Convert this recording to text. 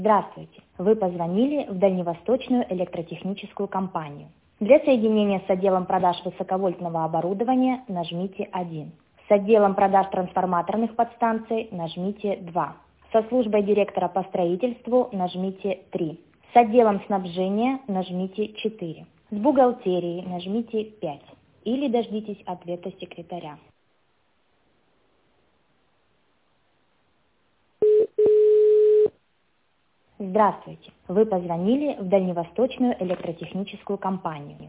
Здравствуйте! Вы позвонили в Дальневосточную электротехническую компанию. Для соединения с отделом продаж высоковольтного оборудования нажмите 1. С отделом продаж трансформаторных подстанций нажмите 2. Со службой директора по строительству нажмите 3. С отделом снабжения нажмите 4. С бухгалтерией нажмите 5. Или дождитесь ответа секретаря. Здравствуйте! Вы позвонили в Дальневосточную электротехническую компанию.